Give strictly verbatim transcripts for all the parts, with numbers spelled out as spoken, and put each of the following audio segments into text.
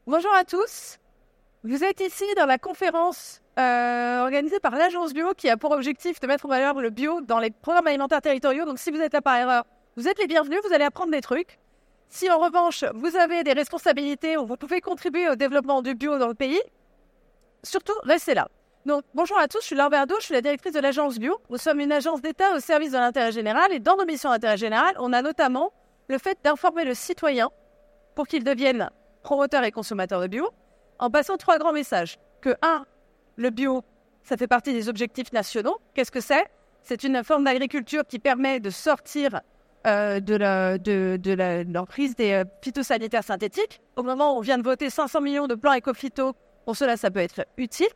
Bonjour à tous. Vous êtes ici dans la conférence euh, organisée par l'Agence Bio qui a pour objectif de mettre en valeur le bio dans les programmes alimentaires territoriaux. Donc si vous êtes là par erreur, vous êtes les bienvenus, vous allez apprendre des trucs. Si en revanche, vous avez des responsabilités ou vous pouvez contribuer au développement du bio dans le pays, surtout, restez là. Donc bonjour à tous, je suis Laure Verdeau, je suis la directrice de l'Agence Bio. Nous sommes une agence d'État au service de l'intérêt général et dans nos missions d'intérêt général, on a notamment le fait d'informer le citoyen pour qu'il devienne promoteur et consommateur de bio, en passant trois grands messages. Que un, le bio, ça fait partie des objectifs nationaux. Qu'est-ce que c'est ? C'est une forme d'agriculture qui permet de sortir euh, de, la, de, de, la, de l'emprise des euh, phytosanitaires synthétiques. Au moment où on vient de voter cinq cents millions de plans éco-phyto, pour cela, ça peut être utile.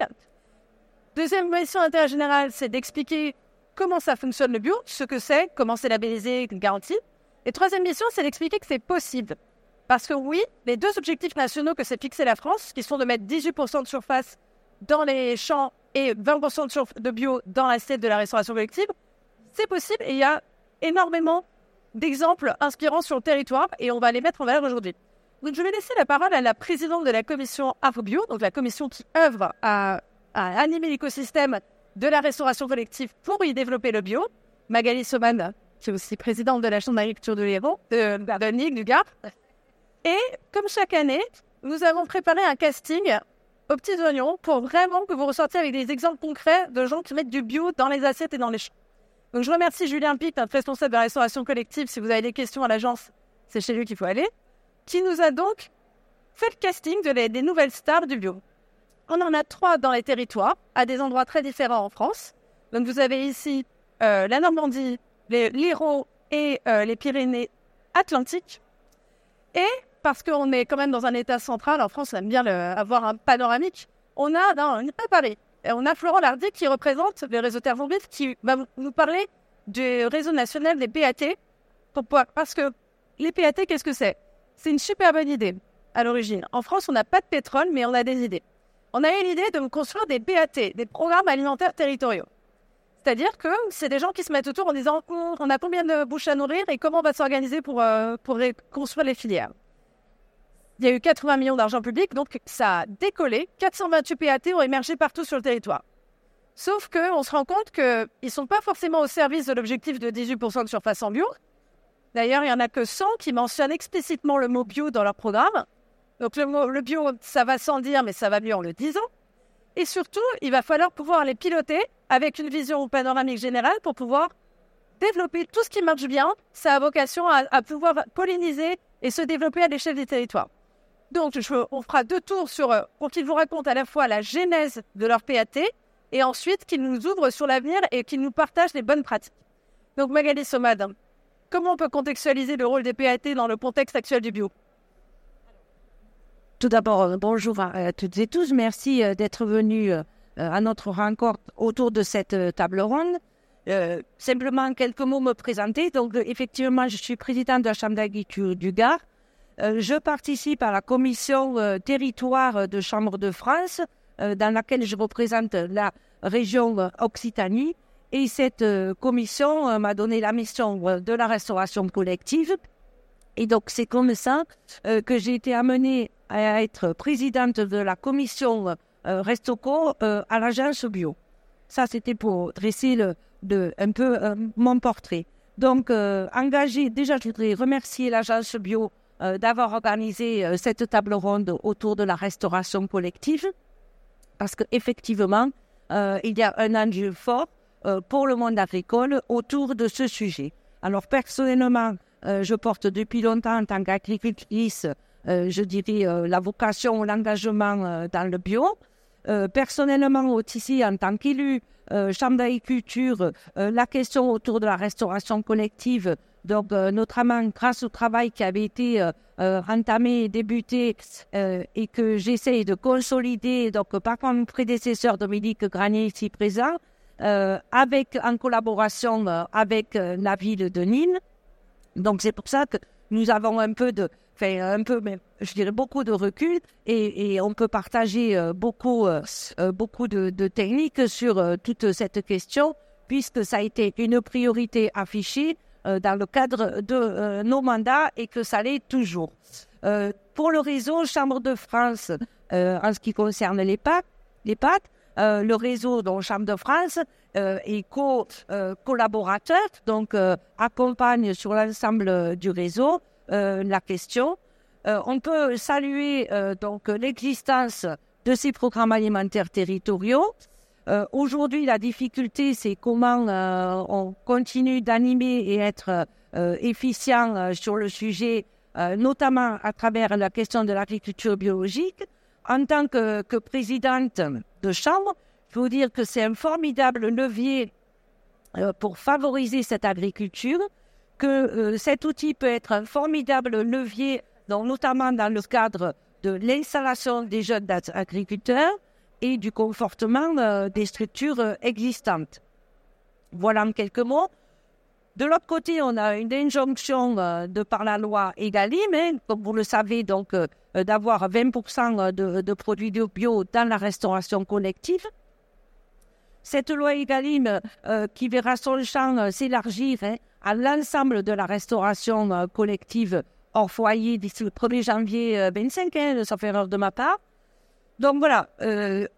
Deuxième mission d'intérêt général, c'est d'expliquer comment ça fonctionne le bio, ce que c'est, comment c'est labellisé, garanti. Et troisième mission, c'est d'expliquer que c'est possible. Parce que oui, les deux objectifs nationaux que s'est fixé la France, qui sont de mettre dix-huit pour cent de surface dans les champs et vingt pour cent de, surf- de bio dans l'assiette de la restauration collective, c'est possible et il y a énormément d'exemples inspirants sur le territoire et on va les mettre en valeur aujourd'hui. Donc je vais laisser la parole à la présidente de la commission AgroBio, donc la commission qui œuvre à, à animer l'écosystème de la restauration collective pour y développer le bio, Magali Soman, qui est aussi présidente de la Chambre d'agriculture de l'Hérault, de, de Nick, du Gard. Et comme chaque année, nous avons préparé un casting aux petits oignons pour vraiment que vous ressortiez avec des exemples concrets de gens qui mettent du bio dans les assiettes et dans les champs. Donc je remercie Julien Pic, notre responsable de la restauration collective. Si vous avez des questions à l'agence, c'est chez lui qu'il faut aller. Qui nous a donc fait le casting de les, des nouvelles stars du bio. On en a trois dans les territoires, à des endroits très différents en France. Donc vous avez ici euh, la Normandie, les, l'Hérault et euh, les Pyrénées-Atlantiques. Et parce qu'on est quand même dans un état central, en France, on aime bien le, avoir un panoramique, on a, non, on n'est pas Paris, et on a Florent Lardy qui représente le réseau Terre Vite, qui va nous parler du réseau national des P A T, pour pouvoir, parce que les P A T, qu'est-ce que c'est ? C'est une super bonne idée à l'origine. En France, on n'a pas de pétrole, mais on a des idées. On a eu l'idée de construire des P A T, des programmes alimentaires territoriaux. C'est-à-dire que c'est des gens qui se mettent autour en disant oh, on a combien de bouches à nourrir et comment on va s'organiser pour, euh, pour construire les filières. Il y a eu quatre-vingts millions d'argent public, donc ça a décollé. quatre cent vingt-huit P A T ont émergé partout sur le territoire. Sauf qu'on se rend compte qu'ils ne sont pas forcément au service de l'objectif de dix-huit pour cent de surface en bio. D'ailleurs, il n'y en a que cent qui mentionnent explicitement le mot bio dans leur programme. Donc le, mot, le bio, ça va sans dire, mais ça va mieux en le disant. Et surtout, il va falloir pouvoir les piloter avec une vision panoramique générale pour pouvoir développer tout ce qui marche bien. Ça a vocation à, à pouvoir polliniser et se développer à l'échelle des territoires. Donc, je, on fera deux tours sur, pour qu'ils vous racontent à la fois la genèse de leur P A T et ensuite qu'ils nous ouvrent sur l'avenir et qu'ils nous partagent les bonnes pratiques. Donc, Magali Somad, comment on peut contextualiser le rôle des P A T dans le contexte actuel du bio ? Tout d'abord, bonjour à toutes et tous. Merci d'être venus à notre rencontre autour de cette table ronde. Euh, simplement, quelques mots me présenter. Donc, effectivement, je suis présidente de la Chambre d'agriculture du Gard. Euh, je participe à la commission euh, territoire de Chambre de France, euh, dans laquelle je représente la région euh, Occitanie. Et cette euh, commission euh, m'a donné la mission euh, de la restauration collective. Et donc, c'est comme ça euh, que j'ai été amenée à être présidente de la commission euh, Restoco euh, à l'agence bio. Ça, c'était pour dresser le, de, un peu euh, mon portrait. Donc, euh, engagé, déjà, je voudrais remercier l'agence bio euh, d'avoir organisé euh, cette table ronde autour de la restauration collective, parce qu'effectivement, euh, il y a un enjeu fort euh, pour le monde agricole autour de ce sujet. Alors, personnellement, euh, je porte depuis longtemps en tant qu'agricultrice, euh, je dirais, euh, la vocation, l'engagement euh, dans le bio. Euh, personnellement, aussi, en tant qu'élu, euh, Chambre d'agriculture, euh, la question autour de la restauration collective, donc euh, notamment grâce au travail qui avait été euh, euh, entamé, débuté euh, et que j'essaye de consolider, donc par mon prédécesseur Dominique Granier ici présent, euh, avec, en collaboration euh, avec euh, la ville de Nîmes. Donc c'est pour ça que nous avons un peu de, enfin un peu, mais je dirais beaucoup de recul et, et on peut partager euh, beaucoup, euh, beaucoup de, de techniques sur euh, toute cette question, puisque ça a été une priorité affichée euh, dans le cadre de euh, nos mandats et que ça l'est toujours. Euh, pour le réseau Chambre de France, euh, en ce qui concerne les pâtes, les pâtes euh, le réseau donc, Chambre de France euh, est co, euh, collaborateur, donc euh, accompagne sur l'ensemble du réseau euh, la question. Euh, on peut saluer euh, donc l'existence de ces programmes alimentaires territoriaux. Euh, aujourd'hui, la difficulté, c'est comment euh, on continue d'animer et être euh, efficient euh, sur le sujet, euh, notamment à travers la question de l'agriculture biologique. En tant que, que présidente de chambre, je peux vous dire que c'est un formidable levier euh, pour favoriser cette agriculture, que euh, cet outil peut être un formidable levier, donc, notamment dans le cadre de l'installation des jeunes agriculteurs et du confortement euh, des structures euh, existantes. Voilà en quelques mots. De l'autre côté, on a une injonction euh, de par la loi Egalim, hein, comme vous le savez, donc euh, d'avoir vingt pour cent de, de produits bio dans la restauration collective. Cette loi Egalim euh, qui verra son champ euh, s'élargir hein, à l'ensemble de la restauration euh, collective hors foyer d'ici le premier janvier vingt-cinq, hein, sauf erreur de ma part. Donc voilà, euh,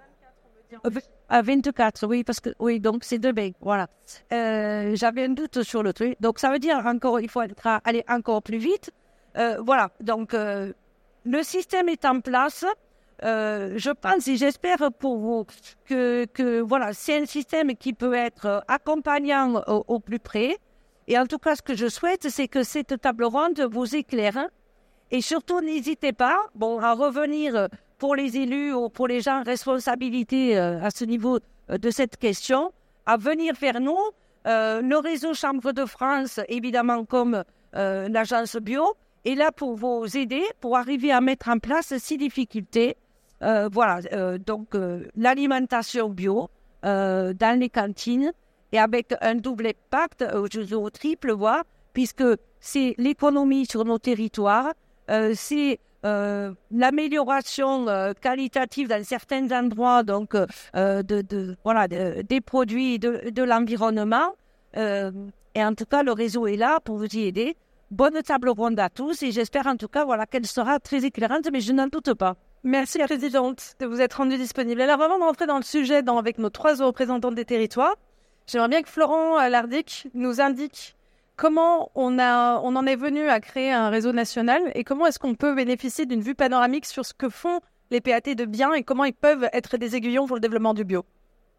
à vingt-quatre, oui, parce que oui, donc c'est demain, voilà. Euh, j'avais un doute sur le truc, donc ça veut dire encore, il faut être, aller encore plus vite. Euh, voilà, donc euh, le système est en place. Euh, je pense et j'espère pour vous que, que voilà, c'est un système qui peut être accompagnant au, au plus près. Et en tout cas, ce que je souhaite, c'est que cette table ronde vous éclaire. Et surtout, n'hésitez pas bon, à revenir pour les élus ou pour les gens en responsabilité euh, à ce niveau euh, de cette question, à venir vers nous. Euh, le réseau Chambre de France, évidemment, comme euh, l'agence bio, est là pour vous aider, pour arriver à mettre en place ces difficultés. Euh, voilà, euh, donc euh, l'alimentation bio euh, dans les cantines, et avec un double impact, euh, au triple voie, puisque c'est l'économie sur nos territoires, euh, c'est euh, l'amélioration euh, qualitative dans certains endroits, donc euh, de, de, voilà, de, des produits de, de l'environnement. Euh, et en tout cas, le réseau est là pour vous y aider. Bonne table ronde à tous, et j'espère en tout cas voilà, qu'elle sera très éclairante, mais je n'en doute pas. Merci, la présidente, de vous être rendue disponible. Alors, avant de rentrer dans le sujet dans, avec nos trois représentants des territoires, j'aimerais bien que Florent Lardic nous indique comment on, a, on en est venu à créer un réseau national et comment est-ce qu'on peut bénéficier d'une vue panoramique sur ce que font les P A T de bien et comment ils peuvent être des aiguillons pour le développement du bio.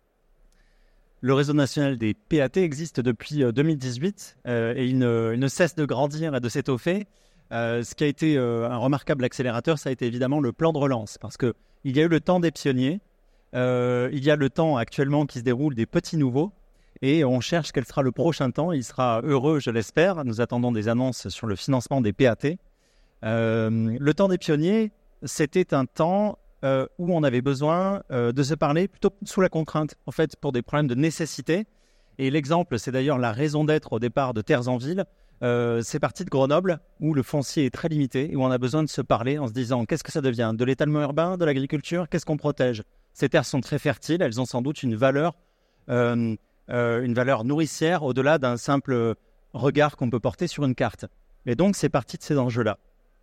Le réseau national des P A T existe depuis deux mille dix-huit euh, et il ne, il ne cesse de grandir et de s'étoffer. Euh, ce qui a été euh, un remarquable accélérateur, ça a été évidemment le plan de relance, parce qu'il y a eu le temps des pionniers, euh, il y a le temps actuellement qui se déroule des petits nouveaux, et on cherche quel sera le prochain temps. Il sera heureux, je l'espère. Nous attendons des annonces sur le financement des P A T. Euh, le temps des pionniers, c'était un temps euh, où on avait besoin euh, de se parler plutôt sous la contrainte, en fait, pour des problèmes de nécessité. Et l'exemple, c'est d'ailleurs la raison d'être au départ de Terres en Ville. Euh, c'est parti de Grenoble, où le foncier est très limité, et où on a besoin de se parler en se disant qu'est-ce que ça devient, de l'étalement urbain, de l'agriculture, qu'est-ce qu'on protège. Ces terres sont très fertiles, elles ont sans doute une valeur, euh, euh, une valeur nourricière au-delà d'un simple regard qu'on peut porter sur une carte. Et donc c'est parti de ces enjeux-là.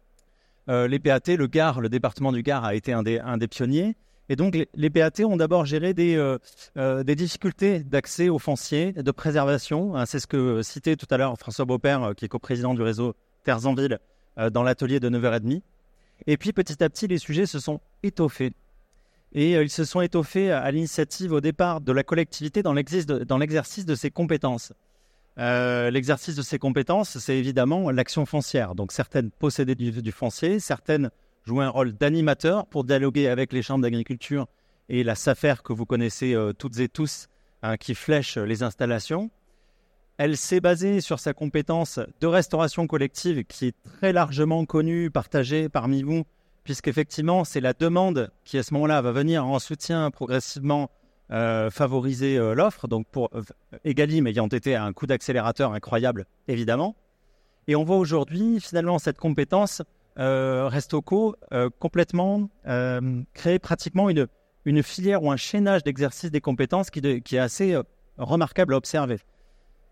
Euh, les P A T, le Gard, le département du Gard a été un des, un des pionniers. Et donc, les, les P A T ont d'abord géré des, euh, euh, des difficultés d'accès au foncier, de préservation. Hein, c'est ce que citait tout à l'heure François Beaupère, euh, qui est coprésident du réseau Terres en Ville, euh, dans l'atelier de neuf heures trente. Et puis, petit à petit, les sujets se sont étoffés. Et euh, ils se sont étoffés à l'initiative, au départ, de la collectivité dans l'exercice de, dans l'exercice de ses compétences. Euh, l'exercice de ses compétences, c'est évidemment l'action foncière. Donc, certaines possédaient du, du foncier, certaines jouer un rôle d'animateur pour dialoguer avec les chambres d'agriculture et la SAFER que vous connaissez euh, toutes et tous, hein, qui flèche les installations. Elle s'est basée sur sa compétence de restauration collective qui est très largement connue, partagée parmi vous, puisqu'effectivement, c'est la demande qui, à ce moment-là, va venir en soutien progressivement euh, favoriser euh, l'offre. Donc, pour euh, Egalim ayant été un coup d'accélérateur incroyable, évidemment. Et on voit aujourd'hui, finalement, cette compétence Euh, Restauco euh, complètement euh, créer pratiquement une, une filière ou un chaînage d'exercice des compétences qui, de, qui est assez euh, remarquable à observer.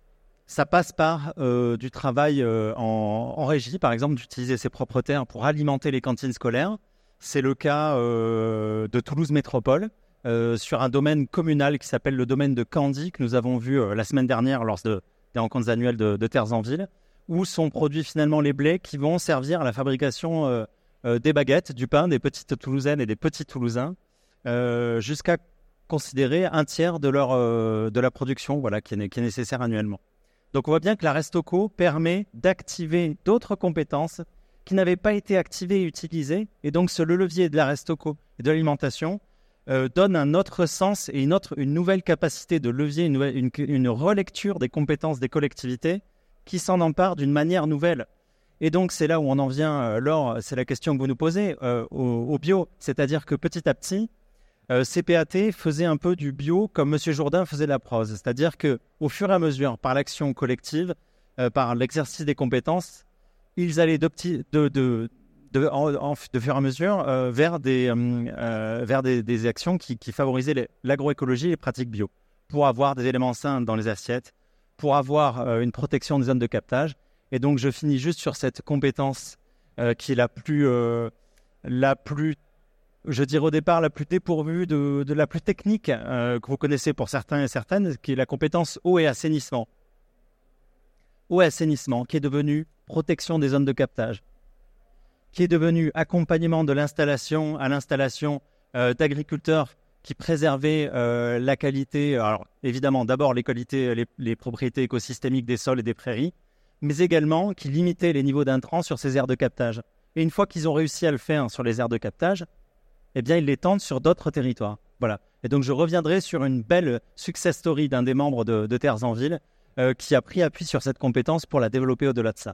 Ça passe par euh, du travail euh, en, en régie, par exemple, d'utiliser ses propres terres pour alimenter les cantines scolaires. C'est le cas euh, de Toulouse Métropole, euh, sur un domaine communal qui s'appelle le domaine de Candy, que nous avons vu euh, la semaine dernière lors de, des rencontres annuelles de, de Terres en Ville, où sont produits finalement les blés qui vont servir à la fabrication euh, euh, des baguettes, du pain, des petites Toulousaines et des petits Toulousains, euh, jusqu'à considérer un tiers de, leur, euh, de la production voilà, qui est, qui est nécessaire annuellement. Donc on voit bien que la Restocco permet d'activer d'autres compétences qui n'avaient pas été activées et utilisées. Et donc ce le levier de la Restocco et de l'alimentation euh, donne un autre sens et une, autre, une nouvelle capacité de levier, une, nouvelle, une, une relecture des compétences des collectivités qui s'en emparent d'une manière nouvelle. Et donc c'est là où on en vient, euh, Laure, c'est la question que vous nous posez, euh, au, au bio. C'est-à-dire que petit à petit, Euh, C P A T faisait un peu du bio comme M. Jourdain faisait de la prose. C'est-à-dire qu'au fur et à mesure, par l'action collective, euh, par l'exercice des compétences, ils allaient de, petit, de, de, de, en, en, de fur et à mesure euh, vers, des, euh, vers des, des actions qui, qui favorisaient les, l'agroécologie et les pratiques bio, pour avoir des éléments sains dans les assiettes, pour avoir euh, une protection des zones de captage. Et donc, je finis juste sur cette compétence euh, qui est la plus... Euh, la plus je dirais au départ la plus dépourvue de, de la plus technique euh, que vous connaissez pour certains et certaines, qui est la compétence eau et assainissement. Eau et assainissement, qui est devenue protection des zones de captage, qui est devenue accompagnement de l'installation à l'installation euh, d'agriculteurs qui préservaient euh, la qualité, alors évidemment d'abord les qualités, les, les propriétés écosystémiques des sols et des prairies, mais également qui limitaient les niveaux d'intrants sur ces aires de captage. Et une fois qu'ils ont réussi à le faire sur les aires de captage, eh bien, ils l'étendent sur d'autres territoires. Voilà. Et donc, je reviendrai sur une belle success story d'un des membres de, de Terres en Ville euh, qui a pris appui sur cette compétence pour la développer au-delà de ça.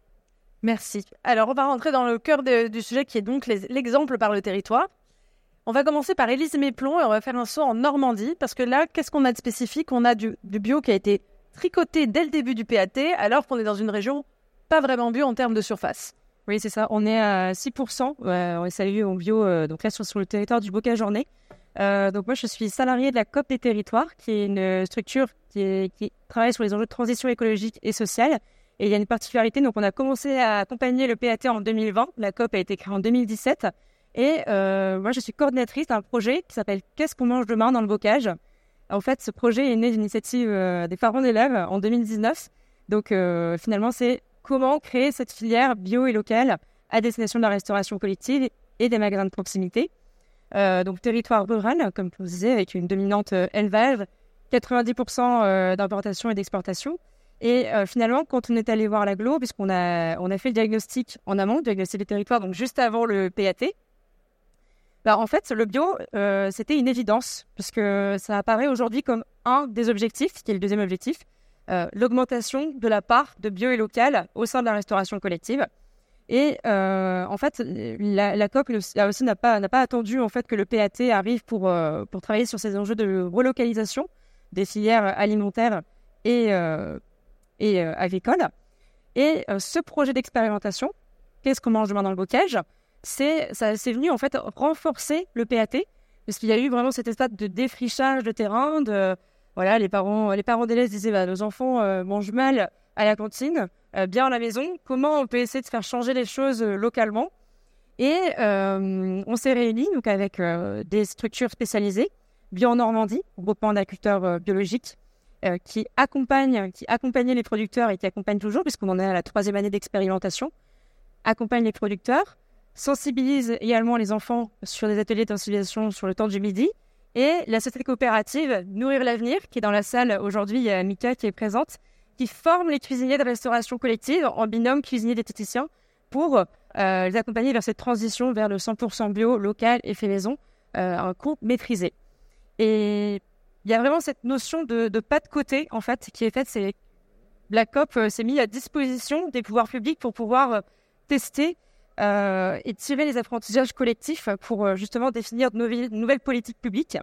Merci. Alors, on va rentrer dans le cœur de, du sujet qui est donc les, l'exemple par le territoire. On va commencer par Élise Méplon et on va faire un saut en Normandie parce que là, qu'est-ce qu'on a de spécifique ? On a du, du bio qui a été tricoté dès le début du P A T alors qu'on est dans une région pas vraiment bio en termes de surface. Oui, c'est ça. On est à six pour cent. Euh, on est salué en bio, euh, donc là, sur, sur le territoire du Bocage-en-Nez. Euh, donc moi, je suis salariée de la C O P des territoires, qui est une structure qui, est, qui travaille sur les enjeux de transition écologique et sociale. Et il y a une particularité. Donc, on a commencé à accompagner le P A T en deux mille vingt. La C O P a été créée en deux mille dix-sept. Et euh, moi, je suis coordinatrice d'un projet qui s'appelle « Qu'est-ce qu'on mange demain dans le Bocage ?» En fait, ce projet est né d'une initiative euh, des parents d'élèves en deux mille dix-neuf. Donc, euh, finalement, c'est comment créer cette filière bio et locale à destination de la restauration collective et des magasins de proximité. Euh, donc, territoire rural, comme je vous disais, avec une dominante euh, élevage, quatre-vingt-dix pour cent euh, d'importation et d'exportation. Et euh, finalement, quand on est allé voir l'agglo, puisqu'on a, on a fait le diagnostic en amont, le diagnostic des territoires, donc juste avant le P A T, bah, en fait, le bio, euh, c'était une évidence, puisque ça apparaît aujourd'hui comme un des objectifs, qui est le deuxième objectif, Euh, l'augmentation de la part de bio et local au sein de la restauration collective. Et euh, en fait, la, la C O P là aussi n'a pas, n'a pas attendu en fait, que le P A T arrive pour, euh, pour travailler sur ces enjeux de relocalisation des filières alimentaires et, euh, et euh, agricoles. Et euh, ce projet d'expérimentation, qu'est-ce qu'on mange demain dans le bocage, c'est, ça, c'est venu en fait renforcer le P A T, parce qu'il y a eu vraiment cet état de défrichage de terrain, de Voilà, les parents, les parents d'élèves disaient bah, nos enfants euh, mangent mal à la cantine, euh, bien à la maison. Comment on peut essayer de faire changer les choses euh, localement ? Et euh, on s'est réunis donc avec euh, des structures spécialisées, Bio en Normandie, groupement d'agriculteurs euh, biologiques, euh, qui accompagnent, qui accompagnaient les producteurs et qui accompagnent toujours, puisqu'on en est à la troisième année d'expérimentation, accompagnent les producteurs, sensibilisent également les enfants sur des ateliers de sensibilisation sur le temps du midi. Et la société coopérative Nourrir l'Avenir, qui est dans la salle aujourd'hui, il y a Mika qui est présente, qui forme les cuisiniers de restauration collective en binôme cuisiniers-diététiciens pour euh, les accompagner vers cette transition vers le cent pour cent bio, local et fait maison, euh, un coût maîtrisé. Et il y a vraiment cette notion de, de pas de côté, en fait, qui est faite. C'est, la C O P euh, s'est mise à disposition des pouvoirs publics pour pouvoir euh, tester Euh, et tirer les apprentissages collectifs pour euh, justement définir de nouvelles, de nouvelles politiques publiques.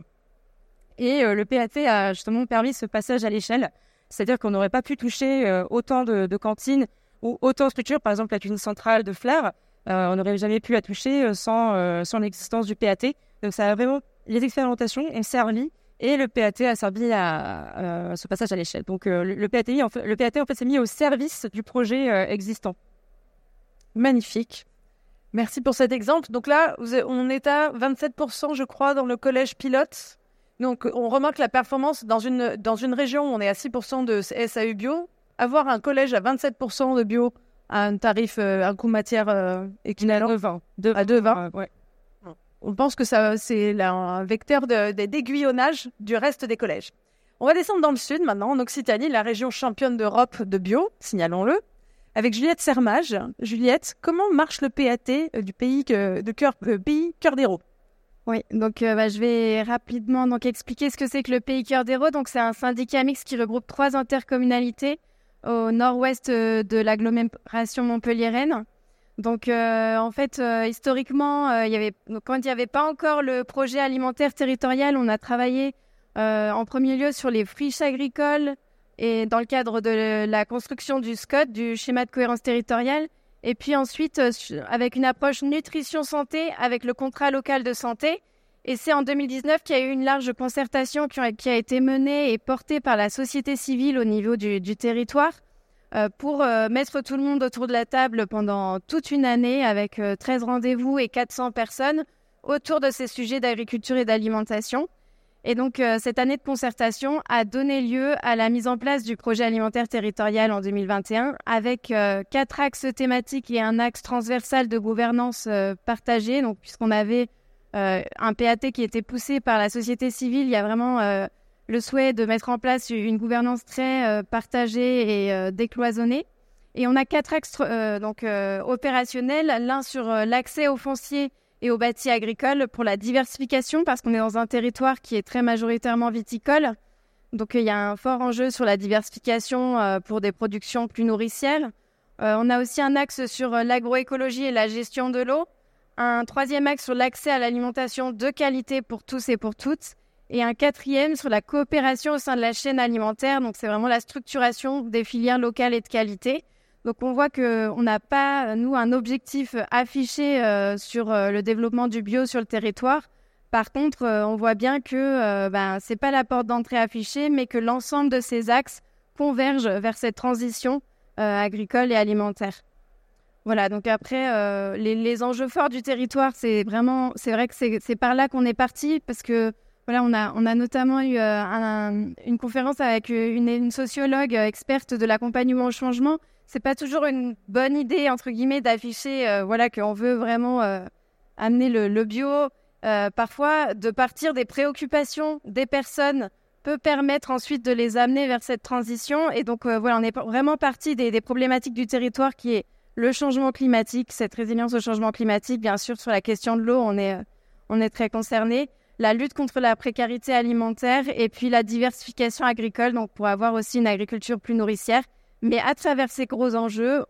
Et euh, le P A T a justement permis ce passage à l'échelle, c'est-à-dire qu'on n'aurait pas pu toucher euh, autant de, de cantines ou autant de structures, par exemple la cuisine centrale de Flers, euh, on n'aurait jamais pu la toucher euh, sans, euh, sans l'existence du P A T. Donc ça a vraiment, les expérimentations ont servi Et le P A T a servi à, à ce passage à l'échelle. Donc, euh, le, P A T, en fait, le P A T, en fait, s'est mis au service du projet euh, existant. Magnifique. Merci pour cet exemple. Donc là, vous êtes- on est à vingt-sept pour cent, je crois, dans le collège pilote. Donc, on remarque la performance dans une, dans une région où on est à six pour cent de S A U bio. Avoir un collège à vingt-sept pour cent de bio à un tarif, euh, un coût matière euh, équivalent deux vingt. à deux vingt. Euh, ouais. On pense que ça, c'est là, un vecteur de- de- d'aiguillonnage du reste des collèges. On va descendre dans le sud maintenant, en Occitanie, la région championne d'Europe de bio, signalons-le, avec Juliette Sermage. Juliette, comment marche le P A T euh, du pays, que, de cœur, euh, pays Cœur d'Hérault? Oui, donc euh, bah, je vais rapidement donc, expliquer ce que c'est que le Pays Cœur d'Hérault. Donc, c'est un syndicat mixte qui regroupe trois intercommunalités au nord-ouest euh, de l'agglomération montpelliéraine. Donc, euh, en fait, euh, historiquement, euh, il y avait, donc, quand il n'y avait pas encore le projet alimentaire territorial, on a travaillé euh, en premier lieu sur les friches agricoles et dans le cadre de la construction du S C O T, du schéma de cohérence territoriale. Et puis ensuite, euh, avec une approche nutrition-santé, avec le contrat local de santé. Et c'est en deux mille dix-neuf qu'il y a eu une large concertation qui a, qui a été menée et portée par la société civile au niveau du, du territoire euh, pour euh, mettre tout le monde autour de la table pendant toute une année avec euh, treize rendez-vous et quatre cents personnes autour de ces sujets d'agriculture et d'alimentation. Et donc, euh, cette année de concertation a donné lieu à la mise en place du projet alimentaire territorial en deux mille vingt et un avec euh, quatre axes thématiques et un axe transversal de gouvernance euh, partagée. Donc, puisqu'on avait euh, un P A T qui était poussé par la société civile, il y a vraiment euh, le souhait de mettre en place une gouvernance très euh, partagée et euh, décloisonnée. Et on a quatre axes euh, donc, euh, opérationnels, l'un sur euh, l'accès au foncier et au bâti agricole pour la diversification, parce qu'on est dans un territoire qui est très majoritairement viticole. Donc, il y a un fort enjeu sur la diversification euh, pour des productions plus nourricières. Euh, on a aussi un axe sur euh, l'agroécologie et la gestion de l'eau. Un troisième axe sur l'accès à l'alimentation de qualité pour tous et pour toutes. Et un quatrième sur la coopération au sein de la chaîne alimentaire. Donc, c'est vraiment la structuration des filières locales et de qualité. Donc, on voit qu'on n'a pas, nous, un objectif affiché euh, sur euh, le développement du bio sur le territoire. Par contre, euh, on voit bien que euh, ben, ce n'est pas la porte d'entrée affichée, mais que l'ensemble de ces axes convergent vers cette transition euh, agricole et alimentaire. Voilà, donc après, euh, les, les enjeux forts du territoire, c'est vraiment, c'est vrai que c'est, c'est par là qu'on est parti, parce que voilà, on a, on a notamment eu euh, un, une conférence avec une, une sociologue experte de l'accompagnement au changement. C'est pas toujours une bonne idée, entre guillemets, d'afficher euh, voilà, qu'on veut vraiment euh, amener le, le bio. Euh, parfois, de partir des préoccupations des personnes peut permettre ensuite de les amener vers cette transition. Et donc, euh, voilà, on est vraiment parti des, des problématiques du territoire qui est le changement climatique, cette résilience au changement climatique. Bien sûr, sur la question de l'eau, on est, on est très concerné. La lutte contre la précarité alimentaire et puis la diversification agricole, donc pour avoir aussi une agriculture plus nourricière. Mais à travers ces gros enjeux,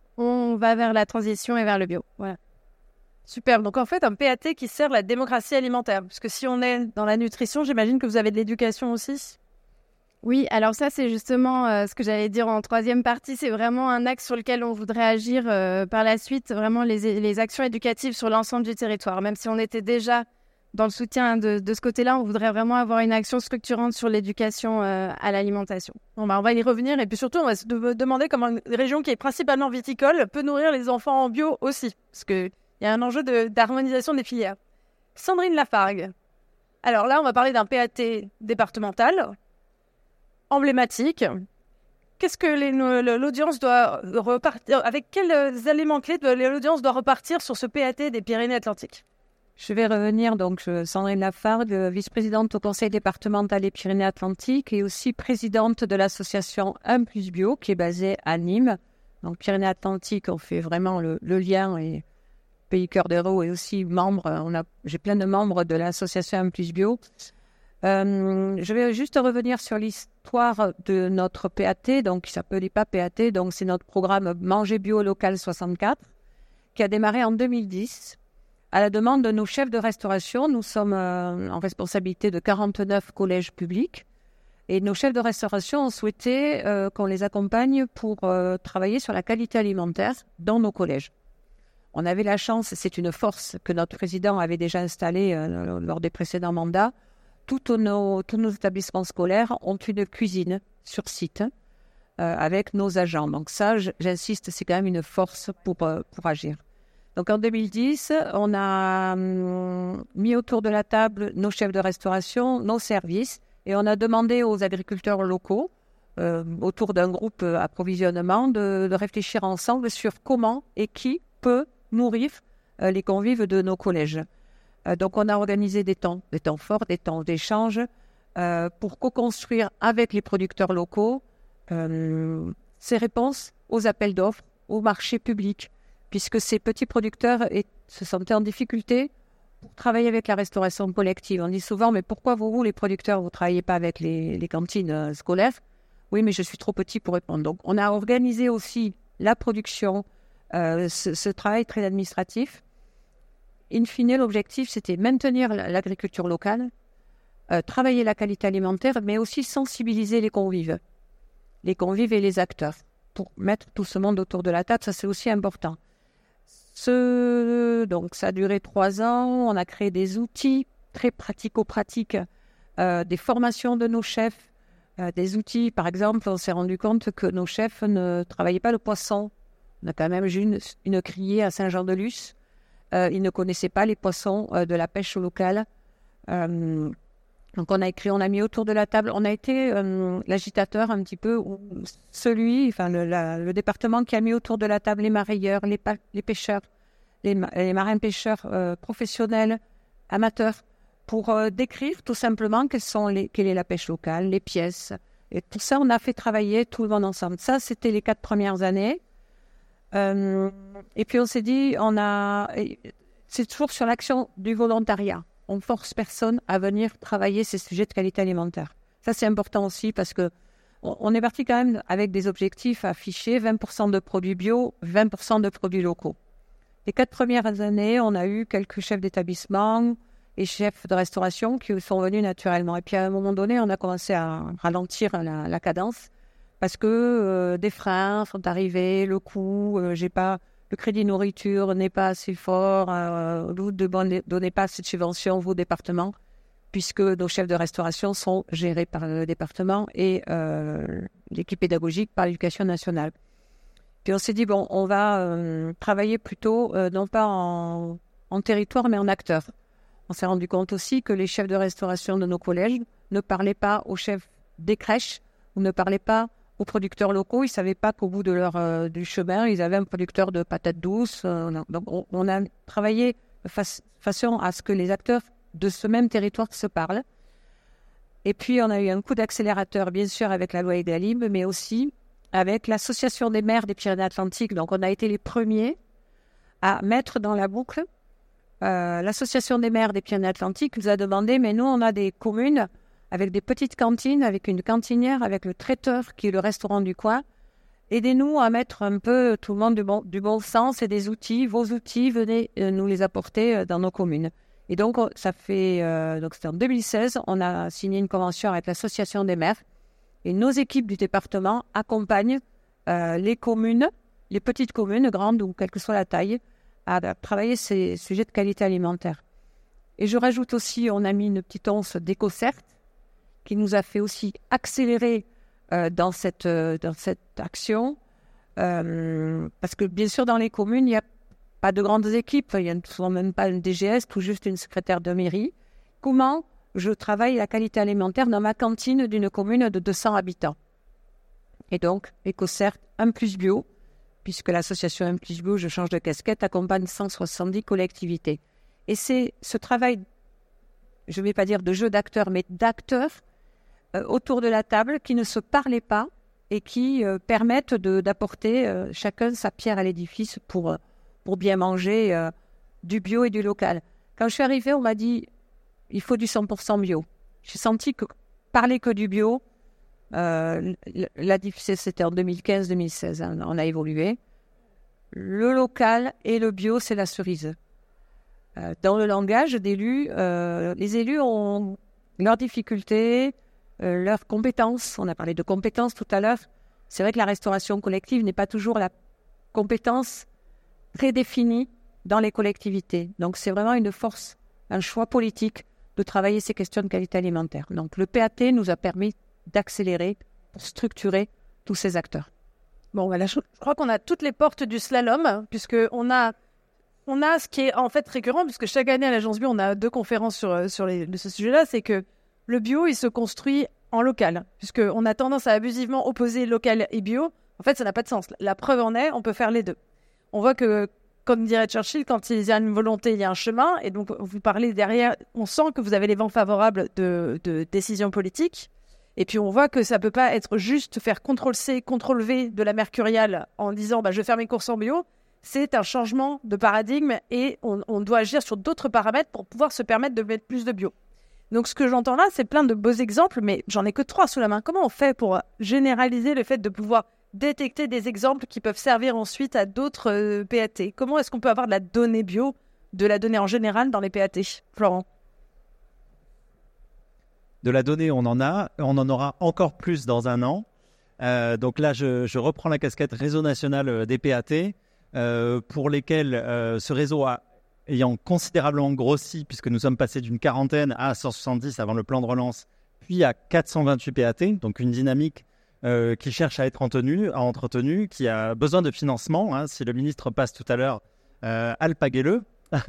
on va vers la transition et vers le bio. Voilà. Super. Donc, en fait, un P A T qui sert la démocratie alimentaire. Parce que si on est dans la nutrition, j'imagine que vous avez de l'éducation aussi. Oui, alors ça, c'est justement euh, ce que j'allais dire en troisième partie. C'est vraiment un axe sur lequel on voudrait agir euh, par la suite, vraiment les, les actions éducatives sur l'ensemble du territoire. Même si on était déjà dans le soutien de, de ce côté-là, on voudrait vraiment avoir une action structurante sur l'éducation euh, à l'alimentation. Bon, bah, on va y revenir. Et puis surtout, on va se de- demander comment une région qui est principalement viticole peut nourrir les enfants en bio aussi. Parce qu'il y a un enjeu de, d'harmonisation des filières. Sandrine Lafargue. Alors là, on va parler d'un P A T départemental, emblématique. Qu'est-ce que les, l'audience doit repartir, avec quels éléments clés l'audience doit repartir sur ce P A T des Pyrénées-Atlantiques? Je vais revenir, donc, je, Sandrine Lafargue, vice-présidente au conseil départemental des Pyrénées-Atlantiques et aussi présidente de l'association un plus bio qui est basée à Nîmes. Donc, Pyrénées-Atlantiques, on fait vraiment le, le lien et Pays Cœur d'Hérault est aussi membre. On a, j'ai plein de membres de l'association un plus bio. Euh, je vais juste revenir sur l'histoire de notre P A T, donc qui s'appelait pas P A T, donc c'est notre programme Manger Bio Local soixante-quatre qui a démarré en deux mille dix. À la demande de nos chefs de restauration, nous sommes euh, en responsabilité de quarante-neuf collèges publics et nos chefs de restauration ont souhaité euh, qu'on les accompagne pour euh, travailler sur la qualité alimentaire dans nos collèges. On avait la chance, c'est une force que notre président avait déjà installée euh, lors des précédents mandats, toutes nos, tous nos établissements scolaires ont une cuisine sur site euh, avec nos agents. Donc ça, j'insiste, c'est quand même une force pour, euh, pour agir. Donc en deux mille dix, on a hum, mis autour de la table nos chefs de restauration, nos services, et on a demandé aux agriculteurs locaux, euh, autour d'un groupe approvisionnement, de, de réfléchir ensemble sur comment et qui peut nourrir euh, les convives de nos collèges. Euh, donc on a organisé des temps, des temps forts, des temps d'échange euh, pour co-construire avec les producteurs locaux euh, ces réponses aux appels d'offres, au marché public, puisque ces petits producteurs est, se sentaient en difficulté pour travailler avec la restauration collective. On dit souvent, mais pourquoi vous, vous les producteurs, vous ne travaillez pas avec les, les cantines euh, scolaires ? Oui, mais je suis trop petit pour répondre. Donc, on a organisé aussi la production, euh, ce, ce travail très administratif. In fine, l'objectif, c'était maintenir l'agriculture locale, euh, travailler la qualité alimentaire, mais aussi sensibiliser les convives, les convives et les acteurs, pour mettre tout ce monde autour de la table. Ça, c'est aussi important. Ce... Donc, ça a duré trois ans. On a créé des outils très pratico-pratiques, euh, des formations de nos chefs, euh, des outils. Par exemple, on s'est rendu compte que nos chefs ne travaillaient pas le poisson. On a quand même eu une, une criée à Saint-Jean-de-Luz. Euh, ils ne connaissaient pas les poissons euh, de la pêche locale. Euh, donc, on a écrit, on a mis autour de la table. On a été euh, l'agitateur un petit peu, ou celui, enfin le, la, le département qui a mis autour de la table les marailleurs, les, pa- les pêcheurs, les, les marins-pêcheurs euh, professionnels, amateurs, pour euh, décrire tout simplement quelles sont les, quelle est la pêche locale, les pièces. Et tout ça, on a fait travailler tout le monde ensemble. Ça, c'était les quatre premières années. Euh, et puis, on s'est dit, on a, c'est toujours sur l'action du volontariat. On force personne à venir travailler ces sujets de qualité alimentaire. Ça, c'est important aussi parce que on, on est parti quand même avec des objectifs affichés, vingt pour cent de produits bio, vingt pour cent de produits locaux. Les quatre premières années, on a eu quelques chefs d'établissement et chefs de restauration qui sont venus naturellement. Et puis, à un moment donné, on a commencé à ralentir la, la cadence parce que euh, des freins sont arrivés, le coût, euh, j'ai pas... Le crédit nourriture n'est pas assez fort, euh, vous ne donnez pas assez de subventions, vos départements, puisque nos chefs de restauration sont gérés par le département et euh, l'équipe pédagogique par l'éducation nationale. Puis on s'est dit, bon, on va euh, travailler plutôt, euh, non pas en, en territoire, mais en acteur. On s'est rendu compte aussi que les chefs de restauration de nos collèges ne parlaient pas aux chefs des crèches ou ne parlaient pas aux producteurs locaux. Ils ne savaient pas qu'au bout de leur, euh, du chemin, ils avaient un producteur de patates douces. Euh, donc, on, on a travaillé de fa- façon à ce que les acteurs de ce même territoire se parlent. Et puis, on a eu un coup d'accélérateur, bien sûr, avec la loi Egalim, mais aussi avec l'Association des maires des Pyrénées-Atlantiques. Donc, on a été les premiers à mettre dans la boucle. Euh, L'Association des maires des Pyrénées-Atlantiques nous a demandé, mais nous, on a des communes avec des petites cantines, avec une cantinière, avec le traiteur qui est le restaurant du coin. Aidez-nous à mettre un peu tout le monde du bon, du bon sens et des outils. Vos outils, venez euh, nous les apporter euh, dans nos communes. Et donc, ça fait, euh, donc c'était en deux mille seize, on a signé une convention avec l'Association des maires. Et nos équipes du département accompagnent euh, les communes, les petites communes, grandes ou quelle que soit la taille, à, à travailler ces sujets de qualité alimentaire. Et je rajoute aussi, on a mis une petite once d'éco-cert, qui nous a fait aussi accélérer euh, dans, cette, euh, dans cette action. Euh, parce que bien sûr, dans les communes, il n'y a pas de grandes équipes. Il n'y a souvent même pas une D G S, tout juste une secrétaire de mairie. Comment je travaille la qualité alimentaire dans ma cantine d'une commune de deux cents habitants? Et donc, EcoCert un plus bio, puisque l'association un plus bio, je change de casquette, accompagne cent soixante-dix collectivités. Et c'est ce travail, je ne vais pas dire de jeu d'acteurs, mais d'acteurs autour de la table qui ne se parlaient pas et qui euh, permettent de, d'apporter euh, chacun sa pierre à l'édifice pour, pour bien manger euh, du bio et du local. Quand je suis arrivée, on m'a dit il faut du cent pour cent bio. J'ai senti que parler que du bio, euh, la difficile, c'était en deux mille quinze deux mille seize, hein, on a évolué. Le local et le bio, c'est la cerise. Euh, dans le langage d'élus, euh, les élus ont leurs difficultés, Euh, leurs compétences. On a parlé de compétences tout à l'heure. C'est vrai que la restauration collective n'est pas toujours la compétence très définie dans les collectivités. Donc, c'est vraiment une force, un choix politique de travailler ces questions de qualité alimentaire. Donc le P A T nous a permis d'accélérer, de structurer tous ces acteurs. Bon, voilà, je, je crois qu'on a toutes les portes du slalom, puisqu'on a, on a ce qui est en fait récurrent, puisque chaque année à l'Agence Bio, on a deux conférences sur, sur les, de ce sujet-là, c'est que le bio, il se construit en local, puisqu'on a tendance à abusivement opposer local et bio. En fait, ça n'a pas de sens. La preuve en est, on peut faire les deux. On voit que, comme dirait Churchill, quand il y a une volonté, il y a un chemin. Et donc, vous parlez derrière, on sent que vous avez les vents favorables de, de décisions politiques. Et puis, on voit que ça ne peut pas être juste faire contrôle-C, contrôle-V de la mercuriale en disant bah, « je vais faire mes courses en bio ». C'est un changement de paradigme et on, on doit agir sur d'autres paramètres pour pouvoir se permettre de mettre plus de bio. Donc, ce que j'entends là, c'est plein de beaux exemples, mais j'en ai que trois sous la main. Comment on fait pour généraliser le fait de pouvoir détecter des exemples qui peuvent servir ensuite à d'autres euh, P A T? Comment est-ce qu'on peut avoir de la donnée bio, de la donnée en général dans les P A T? Florent? De la donnée, on en a. On en aura encore plus dans un an. Euh, donc là, je, je reprends la casquette réseau national des P A T, euh, pour lesquels euh, ce réseau a ayant considérablement grossi, puisque nous sommes passés d'une quarantaine à cent soixante-dix avant le plan de relance, puis à quatre cent vingt-huit P A T, donc une dynamique euh, qui cherche à être entretenue, à entretenue, qui a besoin de financement. Hein, si le ministre passe tout à l'heure, euh, alpaguez-le.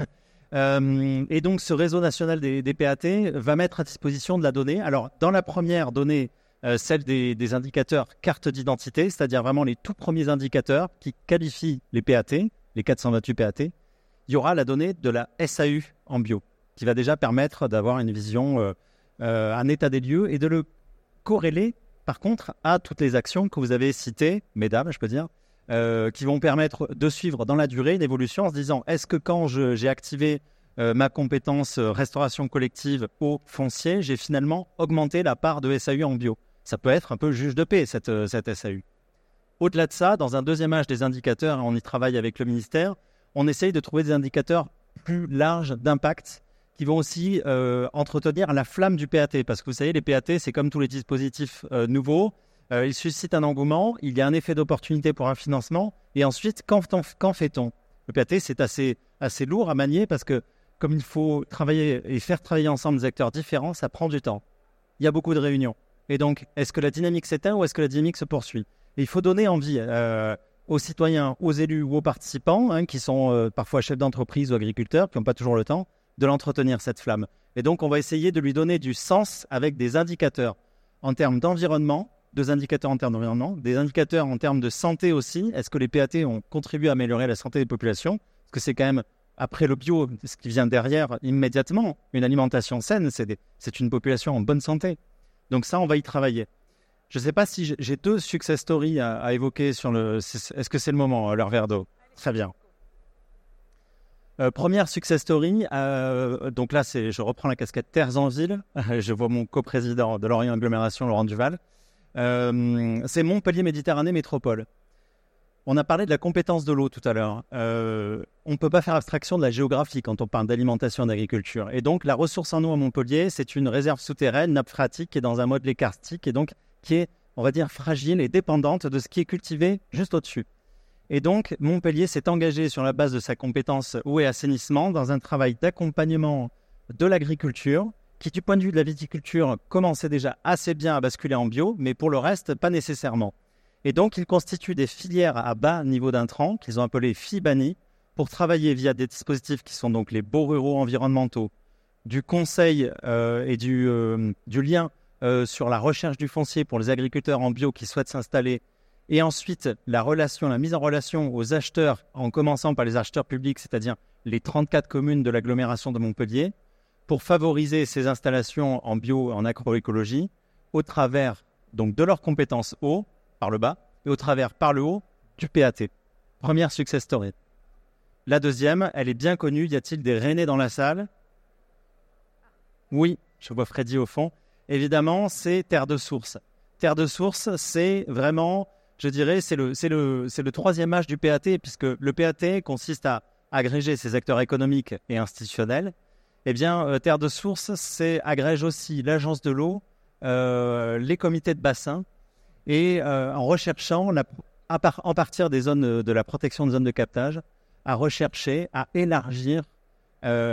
euh, et donc, ce réseau national des, des P A T va mettre à disposition de la donnée. Alors, dans la première donnée, euh, celle des, des indicateurs carte d'identité, c'est-à-dire vraiment les tout premiers indicateurs qui qualifient les P A T, les quatre cent vingt-huit P A T, il y aura la donnée de la S A U en bio, qui va déjà permettre d'avoir une vision, euh, euh, un état des lieux et de le corréler, par contre, à toutes les actions que vous avez citées, mesdames, je peux dire, euh, qui vont permettre de suivre dans la durée une évolution en se disant, est-ce que quand je, j'ai activé euh, ma compétence euh, restauration collective au foncier, j'ai finalement augmenté la part de S A U en bio? Ça peut être un peu juge de paix, cette, euh, cette S A U. Au-delà de ça, dans un deuxième âge des indicateurs, on y travaille avec le ministère, on essaye de trouver des indicateurs plus larges d'impact qui vont aussi euh, entretenir la flamme du P A T. Parce que vous savez, les P A T, c'est comme tous les dispositifs euh, nouveaux. Euh, ils suscitent un engouement, il y a un effet d'opportunité pour un financement. Et ensuite, qu'en, qu'en fait-on? Le P A T, c'est assez, assez lourd à manier parce que comme il faut travailler et faire travailler ensemble des acteurs différents, ça prend du temps. Il y a beaucoup de réunions. Et donc, est-ce que la dynamique s'éteint ou est-ce que la dynamique se poursuit? Et il faut donner envie euh, aux citoyens, aux élus ou aux participants, hein, qui sont euh, parfois chefs d'entreprise ou agriculteurs, qui n'ont pas toujours le temps, de l'entretenir, cette flamme. Et donc, on va essayer de lui donner du sens avec des indicateurs en termes d'environnement, deux indicateurs en termes d'environnement, des indicateurs en termes de santé aussi. Est-ce que les P A T ont contribué à améliorer la santé des populations? Parce que c'est quand même, après le bio, ce qui vient derrière immédiatement, une alimentation saine, c'est, des, c'est une population en bonne santé. Donc ça, on va y travailler. Je ne sais pas si j'ai deux success stories à, à évoquer sur le... Est-ce que c'est le moment, leur verre d'eau? Très bien. Euh, première success story, euh, donc là, c'est, je reprends la casquette Terres en Ville. Je vois mon coprésident de Lorient Agglomération, Laurent Duval. Euh, c'est Montpellier Méditerranée Métropole. On a parlé de la compétence de l'eau tout à l'heure. Euh, on ne peut pas faire abstraction de la géographie quand on parle d'alimentation et d'agriculture. Et donc, la ressource en eau à Montpellier, c'est une réserve souterraine, nappe phréatique, qui est dans un mode karstique et donc qui est, on va dire, fragile et dépendante de ce qui est cultivé juste au-dessus. Et donc, Montpellier s'est engagé sur la base de sa compétence eau et assainissement dans un travail d'accompagnement de l'agriculture qui, du point de vue de la viticulture, commençait déjà assez bien à basculer en bio, mais pour le reste, pas nécessairement. Et donc, ils constituent des filières à bas niveau d'intrants, qu'ils ont appelées FIBANI, pour travailler via des dispositifs qui sont donc les baux ruraux environnementaux, du conseil euh, et du, euh, du lien euh, sur la recherche du foncier pour les agriculteurs en bio qui souhaitent s'installer, et ensuite la relation, la mise en relation aux acheteurs, en commençant par les acheteurs publics, c'est-à-dire les trente-quatre communes de l'agglomération de Montpellier, pour favoriser ces installations en bio, en agroécologie, au travers donc de leurs compétences eau, par le bas, et au travers, par le haut, du P A T. Première success story. La deuxième, elle est bien connue. Y a-t-il des Rennais dans la salle? Oui, je vois Freddy au fond. Évidemment, c'est Terre de Source. Terre de Source, c'est vraiment, je dirais, c'est le, c'est le, c'est le troisième âge du P A T, puisque le P A T consiste à agréger ses acteurs économiques et institutionnels. Eh bien, euh, Terre de Source, c'est agrège aussi l'agence de l'eau, euh, les comités de bassin, et euh, en recherchant, la, à par, en partir des zones de la protection des zones de captage, à rechercher, à élargir euh,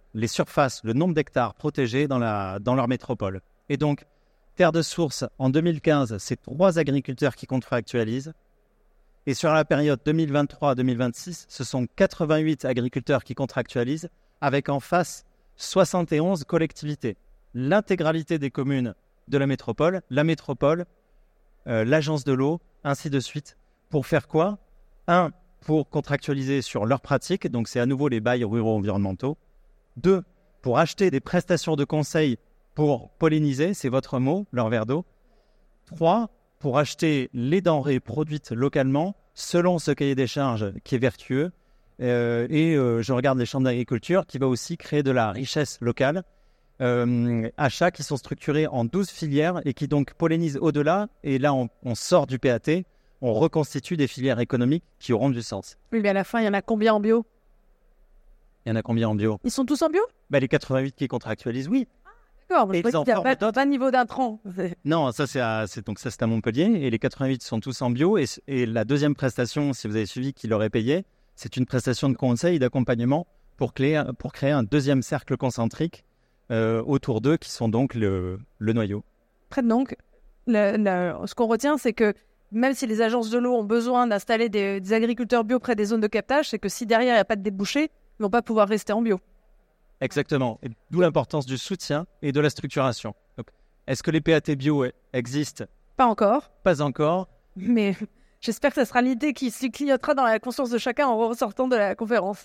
les surfaces, le nombre d'hectares protégés dans, la, dans leur métropole. Et donc, terre de source, en deux mille quinze, c'est trois agriculteurs qui contractualisent. Et sur la période deux mille vingt-trois à deux mille vingt-six, ce sont quatre-vingt-huit agriculteurs qui contractualisent, avec en face soixante et onze collectivités. L'intégralité des communes de la métropole, la métropole, euh, l'agence de l'eau, ainsi de suite. Pour faire quoi ? Un, pour contractualiser sur leurs pratiques, donc c'est à nouveau les bails ruraux environnementaux. Deux, pour acheter des prestations de conseil pour polliniser, c'est votre mot, leur verre d'eau. Trois, pour acheter les denrées produites localement, selon ce cahier des charges qui est vertueux. Euh, et euh, je regarde les chambres d'agriculture qui va aussi créer de la richesse locale. Euh, achats qui sont structurés en douze filières et qui donc pollinisent au-delà. Et là, on, on sort du P A T, on reconstitue des filières économiques qui auront du sens. Oui, mais à la fin, il y en a combien en bio ? Il y en a combien en bio ? Ils sont tous en bio ? Bah, les quatre-vingt-huit qui contractualisent, oui. D'accord, mais Et je vois les qu'il n'y a enfants pas, de dot. pas de niveau d'intrant. Non, ça c'est, à, c'est, donc ça c'est à Montpellier et les quatre-vingt-huit sont tous en bio. Et, et la deuxième prestation, si vous avez suivi, qui leur est payée, c'est une prestation de conseil et d'accompagnement pour créer, pour créer un deuxième cercle concentrique euh, autour d'eux qui sont donc le, le noyau. Après, donc, le, le, ce qu'on retient, c'est que même si les agences de l'eau ont besoin d'installer des, des agriculteurs bio près des zones de captage, c'est que si derrière il n'y a pas de débouchés, ils ne vont pas pouvoir rester en bio. Exactement. Et d'où l'importance du soutien et de la structuration. Donc, est-ce que les P A T bio existent ? Pas encore. Pas encore. Mais j'espère que ce sera l'idée qui se clignotera dans la conscience de chacun en ressortant de la conférence.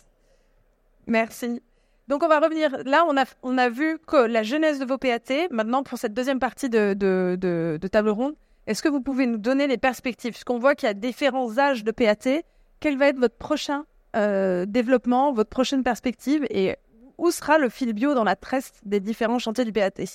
Merci. Donc on va revenir. Là, on a, on a vu que la genèse de vos P A T. Maintenant, pour cette deuxième partie de, de, de, de table ronde, est-ce que vous pouvez nous donner les perspectives ? Puisqu'on voit qu'il y a différents âges de P A T. Quel va être votre prochain euh, développement, votre prochaine perspective et où sera le fil bio dans la tresse des différents chantiers du P A T ?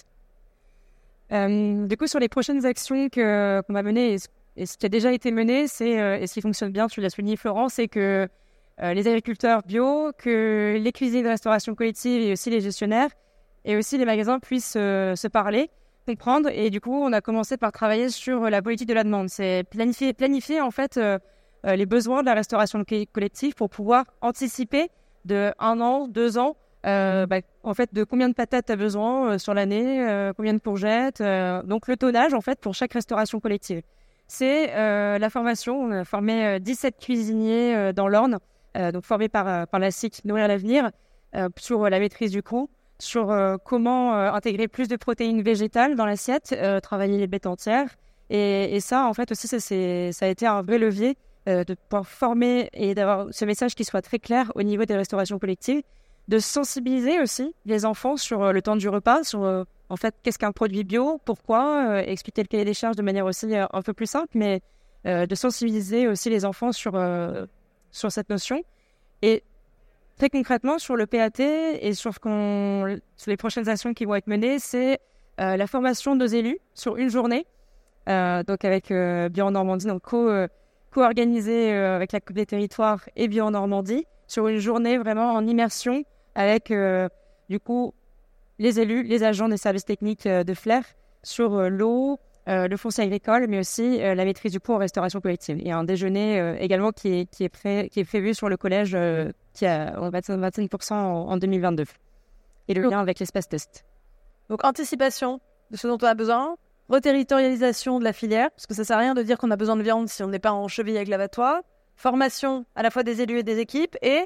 Euh, du coup, sur les prochaines actions que, qu'on va mener, et ce, et ce qui a déjà été mené, c'est, euh, et ce qui fonctionne bien, tu l'as souligné Florent, c'est que euh, les agriculteurs bio, que les cuisines de restauration collective et aussi les gestionnaires, et aussi les magasins puissent euh, se parler, comprendre. Et du coup, on a commencé par travailler sur la politique de la demande. C'est planifier, planifier en fait euh, euh, les besoins de la restauration collective pour pouvoir anticiper de un an, deux ans, Euh, bah, en fait, de combien de patates tu as besoin euh, sur l'année, euh, combien de courgettes, euh, donc le tonnage en fait pour chaque restauration collective. C'est euh, la formation, on a formé euh, dix-sept cuisiniers euh, dans l'Orne, euh, donc formés par, euh, par la S I C Nourrir l'avenir, euh, sur euh, la maîtrise du coût, sur euh, comment euh, intégrer plus de protéines végétales dans l'assiette, euh, travailler les bêtes entières. Et, et ça, en fait, aussi, ça, c'est, ça a été un vrai levier euh, de pouvoir former et d'avoir ce message qui soit très clair au niveau des restaurations collectives, de sensibiliser aussi les enfants sur euh, le temps du repas, sur euh, en fait qu'est-ce qu'un produit bio, pourquoi, euh, expliquer le cahier des charges de manière aussi euh, un peu plus simple, mais euh, de sensibiliser aussi les enfants sur, euh, sur cette notion. Et très concrètement, sur le P A T et sur, ce qu'on, sur les prochaines actions qui vont être menées, c'est euh, la formation de nos élus sur une journée, euh, donc avec euh, Bio en Normandie, donc co, euh, co-organisé euh, avec la Coupe des Territoires et Bio en Normandie, sur une journée vraiment en immersion avec, euh, du coup, les élus, les agents des services techniques euh, de Flers sur euh, l'eau, euh, le foncier agricole, mais aussi euh, la maîtrise du coût en restauration collective. Il y a un déjeuner euh, également qui est, qui, est pré- qui est prévu sur le collège euh, qui a vingt-cinq pour cent en, en deux mille vingt-deux. Et le lien avec l'espace test. Donc, anticipation de ce dont on a besoin, reterritorialisation de la filière, parce que ça ne sert à rien de dire qu'on a besoin de viande si on n'est pas en cheville avec l'abattoir, formation à la fois des élus et des équipes, et,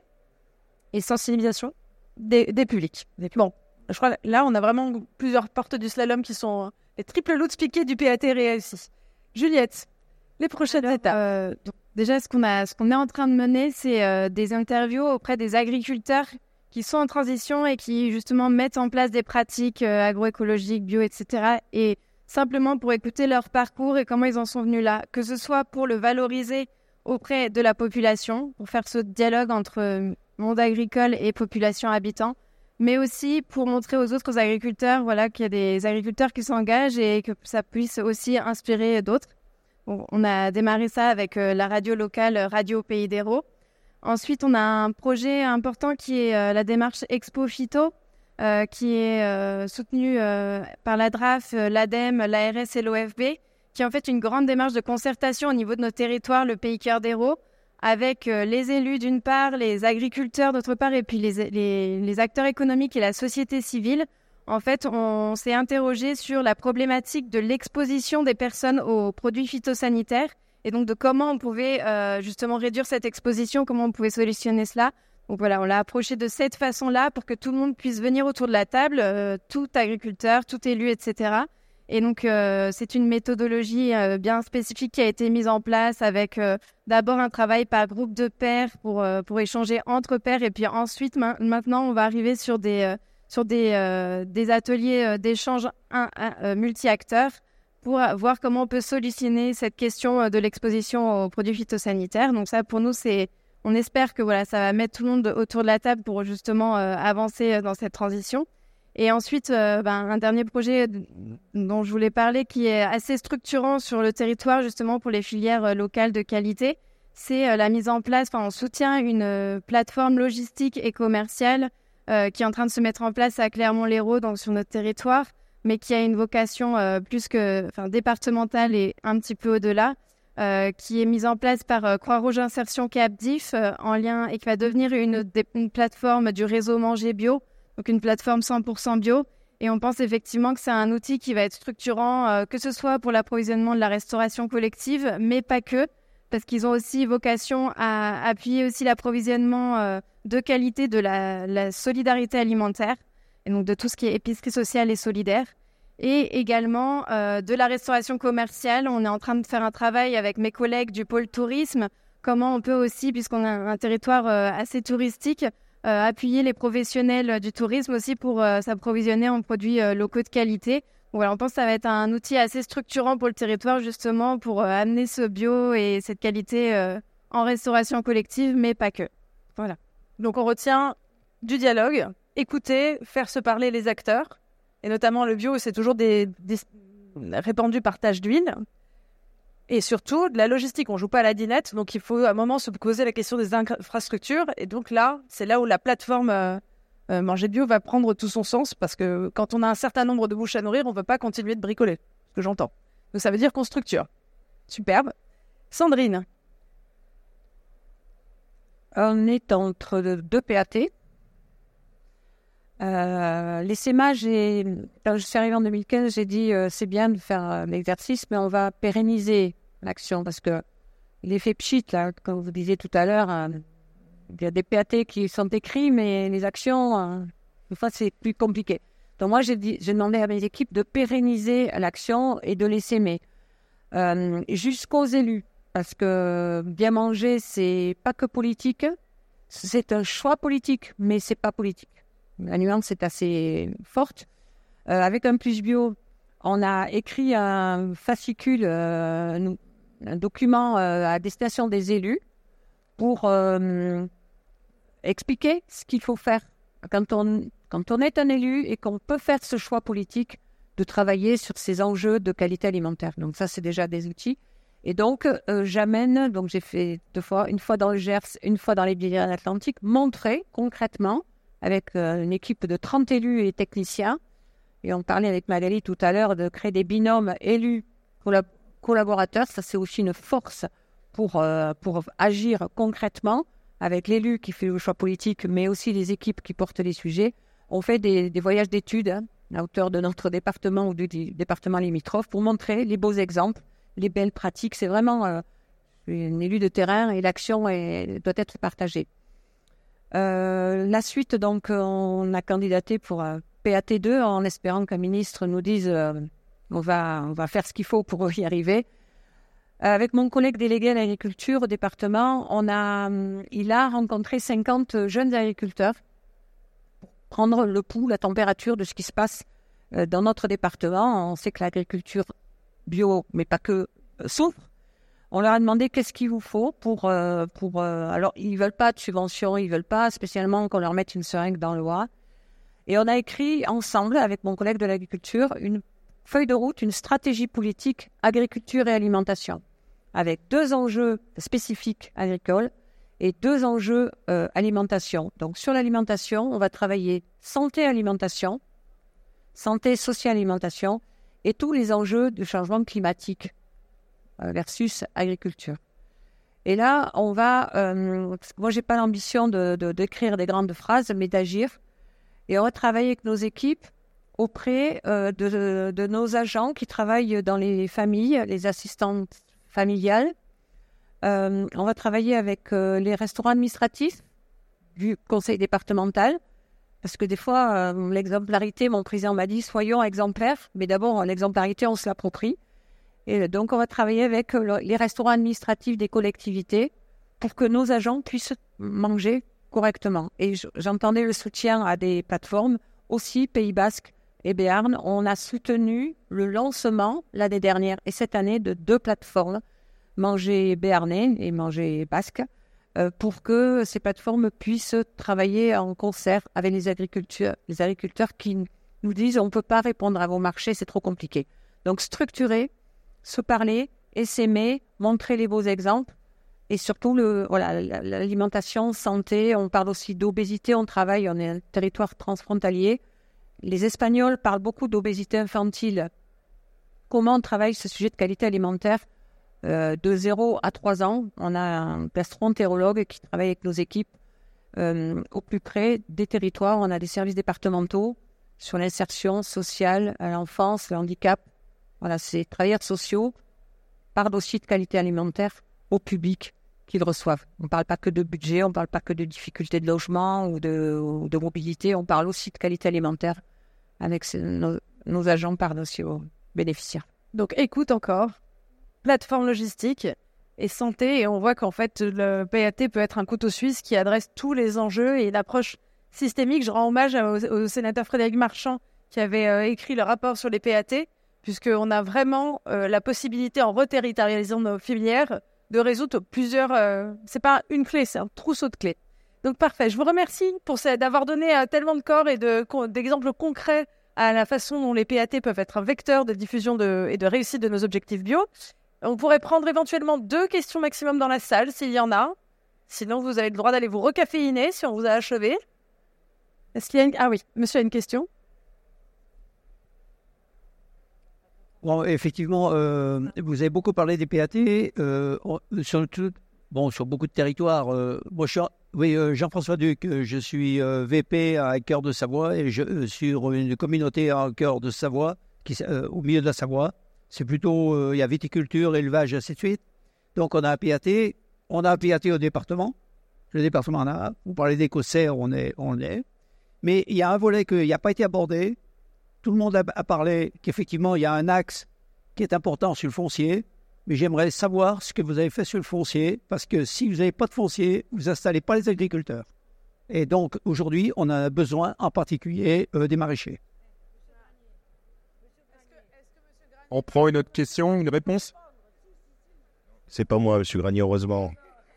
et sensibilisation des, des publics. Bon, je crois que là, on a vraiment plusieurs portes du slalom qui sont les triples loups piqués du P A T réussis. Juliette, les prochaines Alors, étapes. Euh, donc, déjà, ce qu'on, a, ce qu'on est en train de mener, c'est euh, des interviews auprès des agriculteurs qui sont en transition et qui, justement, mettent en place des pratiques euh, agroécologiques, bio, et cetera. Et simplement pour écouter leur parcours et comment ils en sont venus là. Que ce soit pour le valoriser auprès de la population, pour faire ce dialogue entre monde agricole et population habitant, mais aussi pour montrer aux autres agriculteurs voilà, qu'il y a des agriculteurs qui s'engagent et que ça puisse aussi inspirer d'autres. Bon, on a démarré ça avec euh, la radio locale Radio Pays d'Hérault. Ensuite, on a un projet important qui est euh, la démarche Expo Phyto, euh, qui est euh, soutenue euh, par la D R A F, euh, l'ADEME, l'A R S et l'O F B, qui est en fait une grande démarche de concertation au niveau de nos territoires, le Pays Cœur d'Hérault, avec euh, les élus d'une part, les agriculteurs d'autre part, et puis les, les, les acteurs économiques et la société civile. En fait, on s'est interrogé sur la problématique de l'exposition des personnes aux produits phytosanitaires et donc de comment on pouvait euh, justement réduire cette exposition, comment on pouvait solutionner cela. Donc voilà, on l'a approché de cette façon-là pour que tout le monde puisse venir autour de la table, euh, tout agriculteur, tout élu, et cetera. Et donc, euh, c'est une méthodologie euh, bien spécifique qui a été mise en place avec euh, d'abord un travail par groupe de pairs pour, euh, pour échanger entre pairs. Et puis ensuite, ma- maintenant, on va arriver sur des... Euh, sur des, euh, des ateliers euh, d'échange un, un, euh, multi-acteurs pour euh, voir comment on peut solutionner cette question euh, de l'exposition aux produits phytosanitaires. Donc ça, pour nous, c'est, on espère que voilà, ça va mettre tout le monde autour de la table pour justement euh, avancer dans cette transition. Et ensuite, euh, ben, un dernier projet dont je voulais parler qui est assez structurant sur le territoire justement pour les filières euh, locales de qualité, c'est euh, la mise en place, enfin, on soutient une euh, plateforme logistique et commerciale Euh, qui est en train de se mettre en place à Clermont-Lérault, donc sur notre territoire, mais qui a une vocation euh, plus que, enfin, départementale et un petit peu au-delà, euh, qui est mise en place par euh, Croix-Rouge Insertion Capdif euh, en lien et qui va devenir une, une plateforme du réseau Manger Bio, donc une plateforme cent pour cent bio. Et on pense effectivement que c'est un outil qui va être structurant, euh, que ce soit pour l'approvisionnement de la restauration collective, mais pas que, parce qu'ils ont aussi vocation à appuyer aussi l'approvisionnement euh, de qualité de la, la solidarité alimentaire, et donc de tout ce qui est épicerie sociale et solidaire, et également euh, de la restauration commerciale. On est en train de faire un travail avec mes collègues du pôle tourisme, comment on peut aussi, puisqu'on a un territoire euh, assez touristique, euh, appuyer les professionnels du tourisme aussi pour euh, s'approvisionner en produits euh, locaux de qualité. Voilà, on pense que ça va être un outil assez structurant pour le territoire, justement, pour euh, amener ce bio et cette qualité euh, en restauration collective, mais pas que. Voilà. Donc, on retient du dialogue, écouter, faire se parler les acteurs, et notamment le bio, c'est toujours des, des répandus partage d'huile, et surtout de la logistique. On ne joue pas à la dinette, donc il faut à un moment se poser la question des infrastructures, et donc là, c'est là où la plateforme euh, euh, Manger Bio va prendre tout son sens, parce que quand on a un certain nombre de bouches à nourrir, on ne peut pas continuer de bricoler, ce que j'entends. Donc ça veut dire qu'on structure. Superbe. Sandrine. On est entre deux P A T. Euh, l'essaimage, j'ai... quand je suis arrivée en deux mille quinze, j'ai dit euh, c'est bien de faire euh, l'exercice, mais on va pérenniser l'action parce que l'effet pchit, là, comme vous disiez tout à l'heure, euh, il y a des P A T qui sont écrits, mais les actions, euh, une fois, c'est plus compliqué. Donc moi, j'ai, dit, j'ai demandé à mes équipes de pérenniser l'action et de l'essaimer euh, jusqu'aux élus. Parce que bien manger, c'est pas que politique, c'est un choix politique, mais c'est pas politique. La nuance est assez forte. Euh, avec un plus bio, on a écrit un fascicule, euh, un document euh, à destination des élus pour euh, expliquer ce qu'il faut faire quand on, quand on est un élu et qu'on peut faire ce choix politique de travailler sur ces enjeux de qualité alimentaire. Donc ça, c'est déjà des outils. Et donc, euh, j'amène, donc j'ai fait deux fois, une fois dans le Gers, une fois dans les Pyrénées-Atlantiques, montrer concrètement, avec euh, une équipe de trente élus et techniciens, et on parlait avec Magali tout à l'heure de créer des binômes élus-collaborateurs, ça c'est aussi une force pour, euh, pour agir concrètement avec l'élu qui fait le choix politique, mais aussi les équipes qui portent les sujets. On fait des, des voyages d'études hein, à hauteur de notre département ou du, du département limitrophe pour montrer les beaux exemples, les belles pratiques. C'est vraiment euh, une élue de terrain et l'action est, doit être partagée. Euh, la suite, donc, on a candidaté pour euh, P A T deux en espérant qu'un ministre nous dise euh, on va, on va faire ce qu'il faut pour y arriver. Avec mon collègue délégué à l'agriculture au département, on a, il a rencontré cinquante jeunes agriculteurs pour prendre le pouls, la température de ce qui se passe euh, dans notre département. On sait que l'agriculture bio, mais pas que, euh, souffre. On leur a demandé qu'est-ce qu'il vous faut pour... Euh, pour euh, alors, ils ne veulent pas de subventions, ils ne veulent pas spécialement qu'on leur mette une seringue dans le Loir. Et on a écrit ensemble, avec mon collègue de l'agriculture, une feuille de route, une stratégie politique agriculture et alimentation, avec deux enjeux spécifiques agricoles et deux enjeux euh, alimentation. Donc, sur l'alimentation, on va travailler santé-alimentation, santé-sociale-alimentation, et tous les enjeux du changement climatique versus agriculture. Et là, on va... Euh, moi, je n'ai pas l'ambition de, de, d'écrire des grandes phrases, mais d'agir. Et on va travailler avec nos équipes auprès euh, de, de nos agents qui travaillent dans les familles, les assistantes familiales. Euh, on va travailler avec euh, les restaurants administratifs du conseil départemental, parce que des fois, euh, l'exemplarité, mon président m'a dit, soyons exemplaires, mais d'abord, l'exemplarité, on se l'approprie. Et donc, on va travailler avec le, les restaurants administratifs des collectivités pour que nos agents puissent manger correctement. Et j'entendais le soutien à des plateformes, aussi Pays Basque et Béarn. On a soutenu le lancement l'année dernière et cette année de deux plateformes, Manger Béarnais et Manger Basque, euh, pour que ces plateformes puissent travailler en concert avec les agriculteurs, les agriculteurs qui nous disent on ne peut pas répondre à vos marchés, c'est trop compliqué. Donc structurer, se parler et s'aimer, montrer les beaux exemples et surtout le, voilà, l'alimentation, santé. On parle aussi d'obésité, on travaille, on est un territoire transfrontalier. Les Espagnols parlent beaucoup d'obésité infantile. Comment on travaille ce sujet de qualité alimentaire euh, de zéro à trois ans? On a un gastro-entérologue qui travaille avec nos équipes euh, au plus près des territoires. On a des services départementaux sur l'insertion sociale à l'enfance, le handicap. Voilà, ces travailleurs sociaux parlent aussi de qualité alimentaire au public qu'ils reçoivent. On ne parle pas que de budget, on ne parle pas que de difficultés de logement ou de, ou de mobilité, on parle aussi de qualité alimentaire avec ces, nos, nos agents parlent aussi aux bénéficiaires. Donc écoute encore, plateforme logistique et santé, et on voit qu'en fait le P A T peut être un couteau suisse qui adresse tous les enjeux et une approche systémique. Je rends hommage au, au sénateur Frédéric Marchand qui avait euh, écrit le rapport sur les P A T, puisqu'on a vraiment euh, la possibilité, en reterritorialisant nos filières, de résoudre plusieurs... Euh, c'est pas une clé, c'est un trousseau de clés. Donc parfait, je vous remercie pour ça, d'avoir donné euh, tellement de corps et de, d'exemples concrets à la façon dont les P A T peuvent être un vecteur de diffusion de, et de réussite de nos objectifs bio. On pourrait prendre éventuellement deux questions maximum dans la salle, s'il y en a. Sinon, vous avez le droit d'aller vous recaféiner si on vous a achevé. Est-ce qu'il y a une... Ah oui, monsieur a une question. Bon, effectivement, euh, vous avez beaucoup parlé des P A T. Euh, sur, tout, bon, sur beaucoup de territoires. Euh, moi, je suis, oui, euh, Jean-François Duc, je suis euh, V P à Cœur de Savoie et je euh, sur une communauté à Cœur de Savoie, qui, euh, au milieu de la Savoie. C'est plutôt, euh, il y a viticulture, élevage, ainsi de suite. Donc, on a un P A T. On a un P A T au département. Le département en a. Vous parlez d'Écossais, on est, on est. Mais il y a un volet qui n'a pas été abordé. Tout le monde a, a parlé qu'effectivement, il y a un axe qui est important sur le foncier, mais j'aimerais savoir ce que vous avez fait sur le foncier, parce que si vous n'avez pas de foncier, vous n'installez pas les agriculteurs. Et donc, aujourd'hui, on a besoin, en particulier, euh, des maraîchers. On prend une autre question, une réponse? C'est pas moi, M. Granier, heureusement.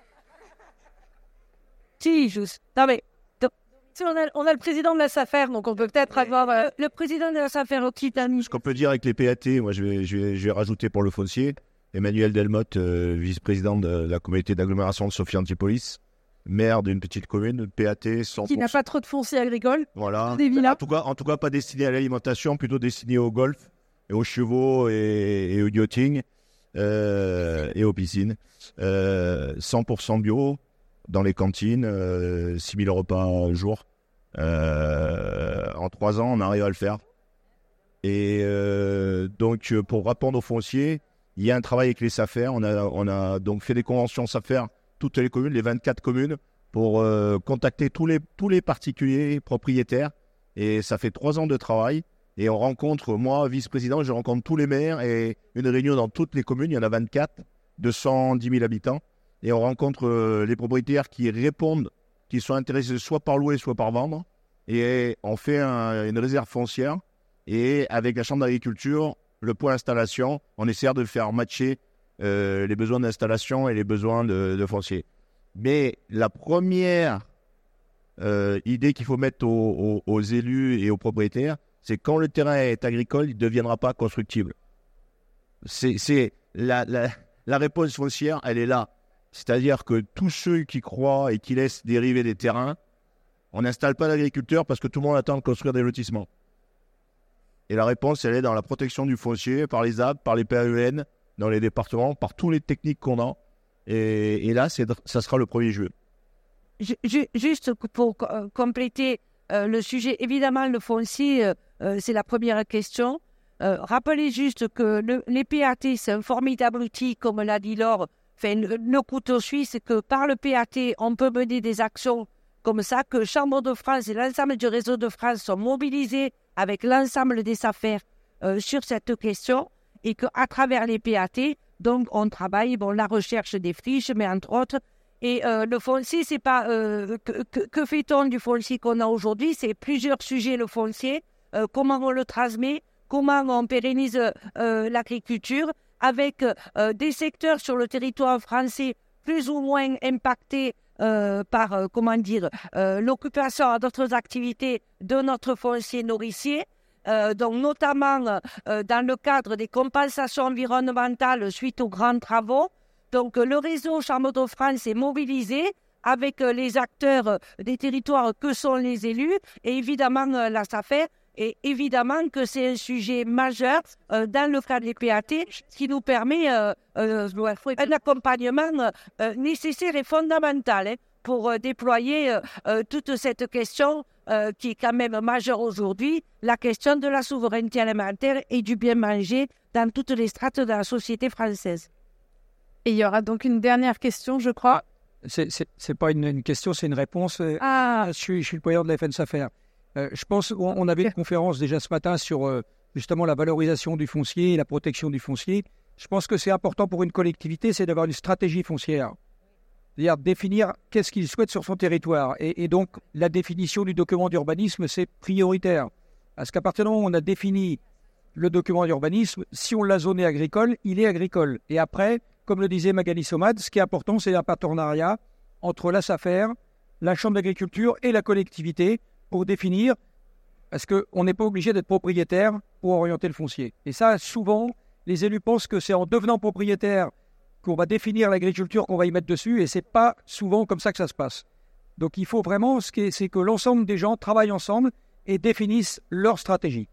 Si, juste. Non, mais... On a, on a le président de la SAFER, donc on peut peut-être avoir... Euh... Le président de la SAFER, Occitanie. Ce qu'on peut dire avec les P A T, moi je vais, je vais, je vais rajouter pour le foncier, Emmanuel Delmotte, euh, vice-président de la communauté d'agglomération de Sophie-Antipolis, maire d'une petite commune, P A T cent pour cent. Qui n'a pas trop de foncier agricole. Voilà. Des villas. En tout cas, en tout cas, pas destiné à l'alimentation, plutôt destiné au golf, et aux chevaux et, et au yachting, euh, et aux piscines. Euh, cent pour cent bio. Dans les cantines, euh, six mille repas par jour. Euh, en trois ans, on arrive à le faire. Et euh, donc, pour répondre aux fonciers, il y a un travail avec les SAFER. On a, on a donc fait des conventions SAFER, toutes les communes, les vingt-quatre communes, pour euh, contacter tous les, tous les particuliers propriétaires. Et ça fait trois ans de travail. Et on rencontre, moi, vice-président, je rencontre tous les maires et une réunion dans toutes les communes. Il y en a vingt-quatre, deux cent dix mille habitants. Et on rencontre euh, les propriétaires qui répondent, qui sont intéressés soit par louer, soit par vendre. Et on fait un, une réserve foncière. Et avec la Chambre d'agriculture, le point installation, on essaie de faire matcher euh, les besoins d'installation et les besoins de, de foncier. Mais la première euh, idée qu'il faut mettre aux, aux, aux élus et aux propriétaires, c'est quand le terrain est agricole, il ne deviendra pas constructible. C'est, c'est la, la, la réponse foncière, elle est là. C'est-à-dire que tous ceux qui croient et qui laissent dériver des terrains, on n'installe pas d'agriculteurs parce que tout le monde attend de construire des lotissements. Et la réponse, elle est dans la protection du foncier, par les A B, par les P A E N, dans les départements, par toutes les techniques qu'on a. Et, et là, c'est, ça sera le premier juillet. Juste pour euh, compléter euh, le sujet, évidemment, le foncier, euh, euh, c'est la première question. Euh, rappelez juste que le, les P A T, c'est un formidable outil, comme l'a dit Laure. Enfin, le, le couteau suisse, c'est que par le P A T, on peut mener des actions comme ça, que Chambre de France et l'ensemble du réseau de France sont mobilisés avec l'ensemble des affaires euh, sur cette question, et qu'à travers les P A T, donc on travaille, bon, la recherche des friches, mais entre autres, et euh, le foncier, c'est pas euh, que, que, que fait-on du foncier qu'on a aujourd'hui, c'est plusieurs sujets le foncier, euh, comment on le transmet, comment on pérennise euh, l'agriculture, avec euh, des secteurs sur le territoire français plus ou moins impactés euh, par, euh, comment dire, euh, l'occupation d'autres activités de notre foncier nourricier. Euh, donc notamment euh, dans le cadre des compensations environnementales suite aux grands travaux. Donc euh, le réseau Chambre de France est mobilisé avec euh, les acteurs euh, des territoires que sont les élus et évidemment euh, la SAFER. Et évidemment que c'est un sujet majeur euh, dans le cadre des P A T, ce qui nous permet euh, euh, un accompagnement euh, nécessaire et fondamental hein, pour euh, déployer euh, euh, toute cette question euh, qui est quand même majeure aujourd'hui, la question de la souveraineté alimentaire et du bien manger dans toutes les strates de la société française. Et il y aura donc une dernière question, je crois. C'est, c'est, c'est pas une, une question, c'est une réponse. Ah. Je suis, je suis le président de la F N S A F R. Euh, je pense qu'on on avait une conférence déjà ce matin sur euh, justement la valorisation du foncier et la protection du foncier. Je pense que c'est important pour une collectivité, c'est d'avoir une stratégie foncière. C'est-à-dire définir qu'est-ce qu'il souhaite sur son territoire. Et, et donc, la définition du document d'urbanisme, c'est prioritaire. Parce qu'à partir du moment où on a défini le document d'urbanisme, si on l'a zoné agricole, il est agricole. Et après, comme le disait Magali Somad, ce qui est important, c'est un partenariat entre la SAFER, la Chambre d'agriculture et la collectivité pour définir, parce qu'on n'est pas obligé d'être propriétaire pour orienter le foncier. Et ça, souvent, les élus pensent que c'est en devenant propriétaire qu'on va définir l'agriculture qu'on va y mettre dessus, et c'est pas souvent comme ça que ça se passe. Donc il faut vraiment, ce qui est, c'est que l'ensemble des gens travaillent ensemble et définissent leur stratégie.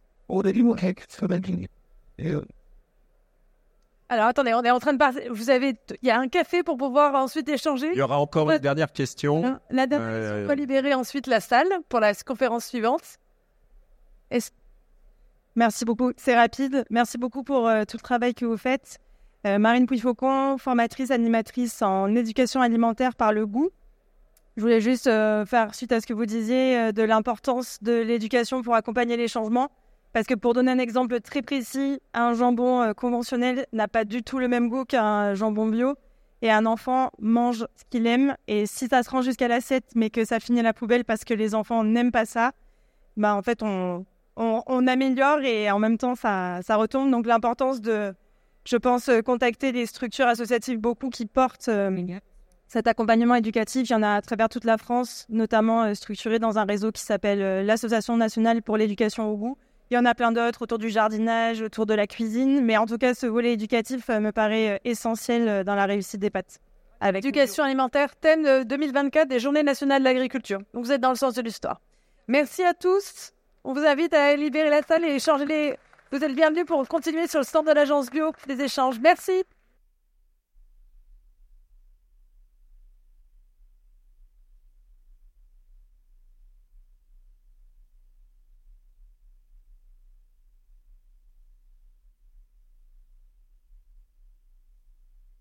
Alors attendez, on est en train de parler. Vous avez, il y a un café pour pouvoir ensuite échanger. Il y aura encore une dernière question. La dernière Euh, question, on va libérer ensuite la salle pour la conférence suivante. Est-ce- Merci beaucoup, c'est rapide. Merci beaucoup pour euh, tout le travail que vous faites. Euh, Marine Pouille-Faucon, formatrice, animatrice en éducation alimentaire par le goût. Je voulais juste euh, faire suite à ce que vous disiez euh, de l'importance de l'éducation pour accompagner les changements. Parce que pour donner un exemple très précis, un jambon euh, conventionnel n'a pas du tout le même goût qu'un jambon bio. Et un enfant mange ce qu'il aime. Et si ça se rend jusqu'à l'assiette, mais que ça finit à la poubelle parce que les enfants n'aiment pas ça, bah en fait, on, on, on améliore et en même temps, ça, ça retombe. Donc l'importance de, je pense, contacter les structures associatives beaucoup qui portent euh, cet accompagnement éducatif. Il y en a à travers toute la France, notamment euh, structuré dans un réseau qui s'appelle euh, l'Association nationale pour l'éducation au goût. Il y en a plein d'autres autour du jardinage, autour de la cuisine. Mais en tout cas, ce volet éducatif euh, me paraît euh, essentiel euh, dans la réussite des pâtes. Avec Éducation alimentaire, thème euh, deux mille vingt-quatre des Journées nationales de l'agriculture. Donc vous êtes dans le sens de l'histoire. Merci à tous. On vous invite à libérer la salle et échanger les... Vous êtes bienvenus pour continuer sur le stand de l'agence bio des échanges. Merci.